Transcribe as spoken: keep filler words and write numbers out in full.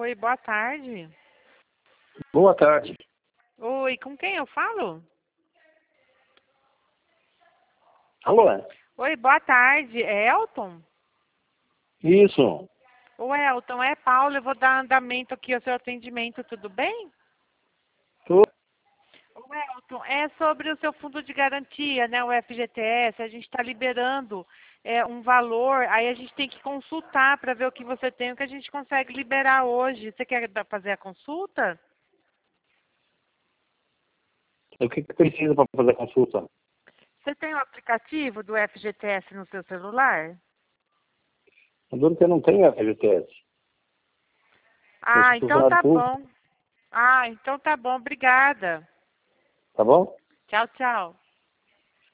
Oi, boa tarde. Boa tarde. Oi, com quem eu falo? Alô? é? Oi, boa tarde. É Elton? Isso. Ô, Elton, é Paulo. Eu vou dar andamento aqui ao seu atendimento, tudo bem? Tô. Ô, Elton, é sobre o seu fundo de garantia, né, o F G T S. A gente está liberando é, um valor, aí a gente tem que consultar para ver o que você tem, o que a gente consegue liberar hoje. Você quer da- fazer a consulta? O que que precisa para fazer a consulta? Você tem o aplicativo do F G T S no seu celular? A dúvida que eu não tenho F G T S. Eu Ah, sou então funcionário tá público. bom. Ah, então tá bom. Obrigada. Tá bom? Tchau, tchau.